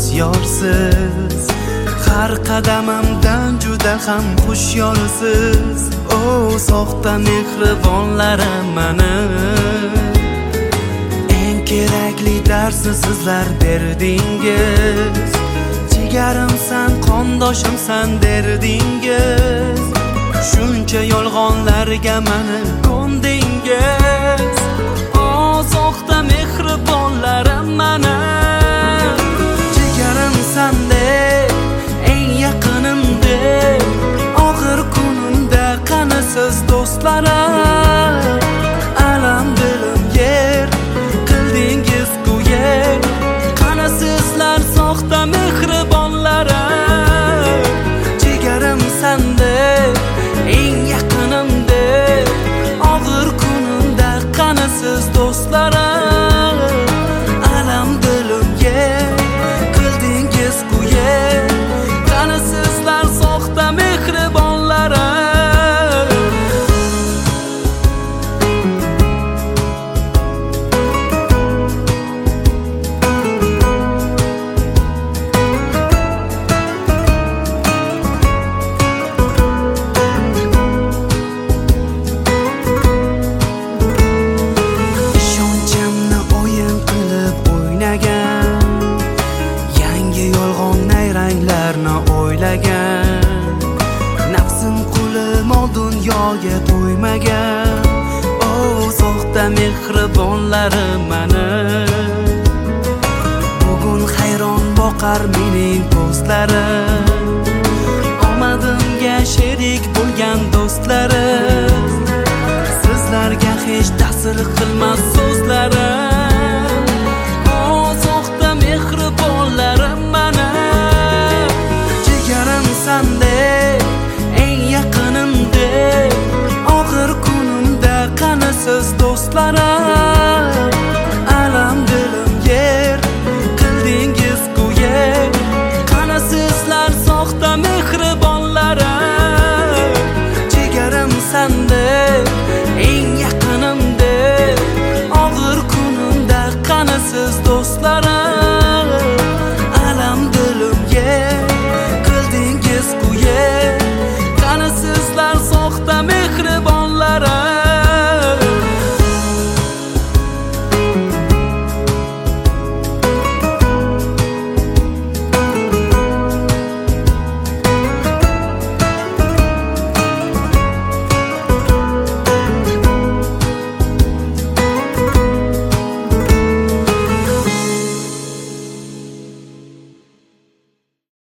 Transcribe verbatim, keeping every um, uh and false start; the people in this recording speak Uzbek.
yorsiz. Har qadamimdan juda ham xushyorsiz. O soxta mehribonlarim mani, eng kerakli darsni sizlar berdingiz. Jigarimsan, qondoshimsan derdingiz. Shuncha yolg'onlarga mani ko'ndingiz. O soxta mehribonlarim mani, jigarimsan deb, eng yaqinimdek, og'ir kunimda qani siz do'stlarim. Alam dilim yer qildingiz ku yer, qani sizlar soxta mehribonlarim. Jigarimsan deb, eng yaqinimdek, og'ir kunimda qani siz do'stlarim. Alam dilim yer qildingiz ku yer, qani sizlar soxta mehribonlarim. Yangi yolg'on nayranglarni o'ylagan, nafsim qulim ol dunyoga to'ymagan. O soxta mehribonlarim mani, bugun hayron boqar mening ko'zlarim. Omadimga sherik bo'lgan do'stlarim, sizlarga hech ta'sir qilmas so'zlarim. O soxta mehribonlarim mani, jigarimsan deb, eng yaqinimdek, og'ir kunimda qani siz do'stlarim.